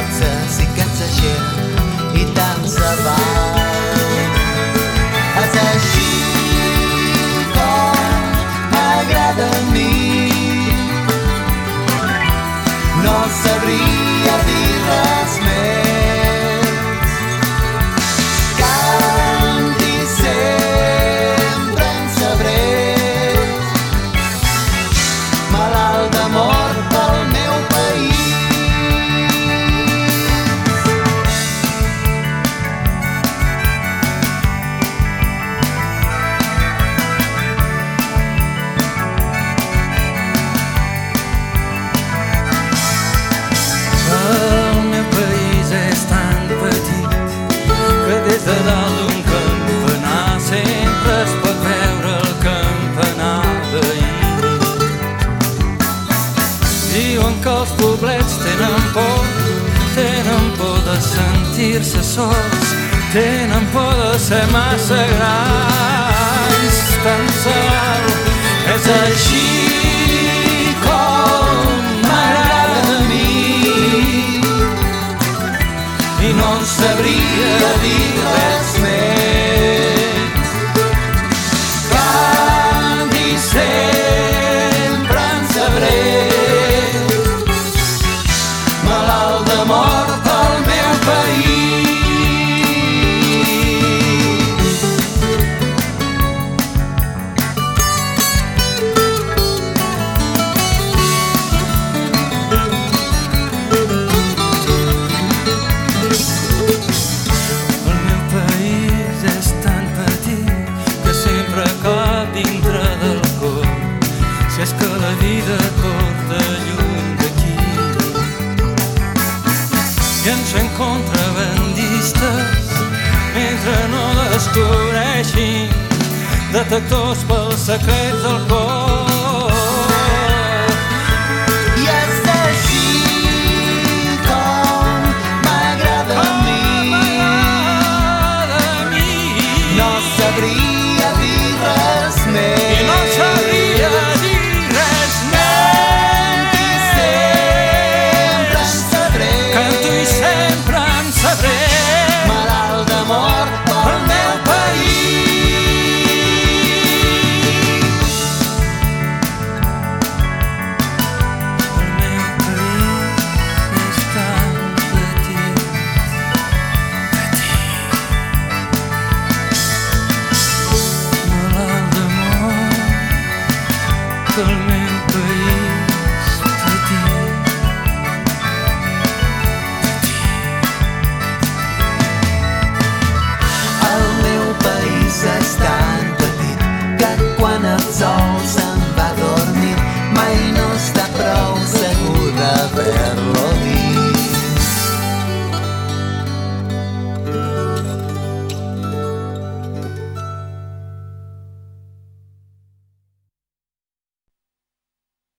força si que ens aixera i tant se val. És així com m'agrada a mi, no sabria dir res més. Canti sempre en sabré, malalt d'amor pel meu país. El meu país és tan petit que des de dalt d'un campanar sempre es pot veure el campanar d'ahir. Diuen que els poblets tenen por de sentir-se sols, tenen por de ser massa grans. Tan sol és així com m'agrada a mi i no en sabria dir res més. Canti sempre en sabré, malalt d'amor pel meu país. El meu país és tan petit que sempre cap dintre del cor, si és que la vida porta lluny d'aquí. I ens fem contrabandistes mentre no descobreixin detectors pels secrets del cor.